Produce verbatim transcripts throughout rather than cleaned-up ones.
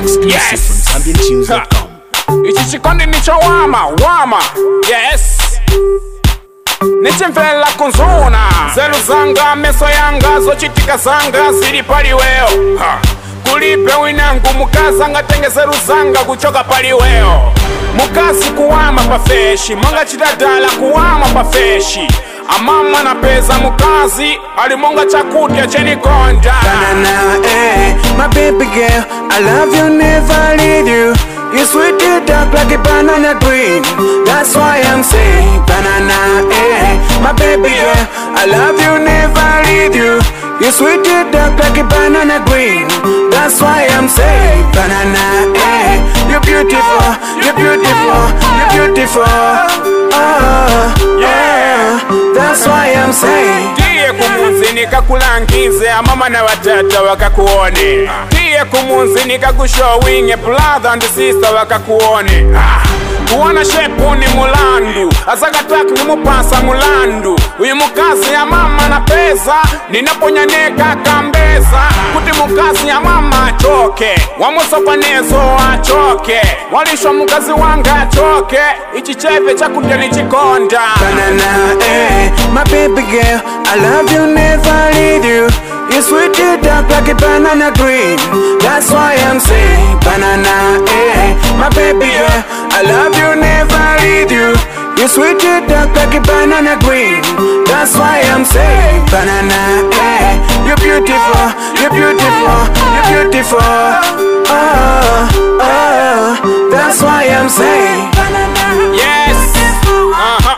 Exclusive Yes. from Zambian Tunes dot com. Ichi chikondi nicho wama, wama. Yes. Nichimvela kunzuna zelu zanga, meso yanga, zochitika zanga zili paliweo. Ha. Kulipe winangu mukazi angatengezeru zanga kuchoka paliweo. Mukazi kuwama pafeshi, manga chidadala kuwama pafeshi. Amama na peza mukazi, alimonga chakutya chenikonja. Banana, eh, my baby girl, I love you, never leave you. You sweet it dark like a banana green. That's why I'm saying, banana, eh, my baby girl, I love you, never leave you. You sweet it dark like a banana green. That's why I'm saying, banana, eh, you're beautiful, you're beautiful, you're beautiful. Oh, yeah, that's why I'm saying. Tiye kumunzi nikakulangize, amama na watata wakakuone. Tiye kumunzi nikakushowinge, brother and sister wakakuone. Ah. Kuwana shepu ni mulandu, azagatak ni mupasa mulandu. Uyu mukazi ya mama na pesa, ninaponyanyeka kambeza. Kuti mukazi ya mama achoke, wamusopanezo achoke. Walishwa mukazi wanga achoke, ichi cheve chakutya ni chikonda. Banana, eh, my baby girl, I love you, never leave you. You sweet it dark like a banana green. That's why I'm saying, banana, eh, my baby girl, I love you, never leave you. You sweet it dark like a banana green. That's why I'm saying, banana, eh, you're beautiful, you're beautiful, you're beautiful. Oh, oh, that's why I'm saying, banana. Yes. Uh-huh.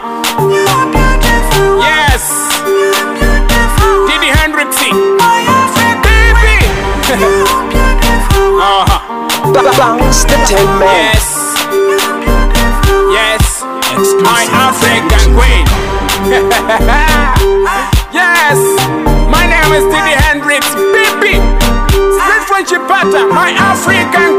Yes. Didi Hendrix. Baby. Uh-huh. Bounce the ten man. Yes. Yes. Exclusive My from African Zambian queen. Yes. My name is Didi Hendrix. Baby. Straight from Chipata. My African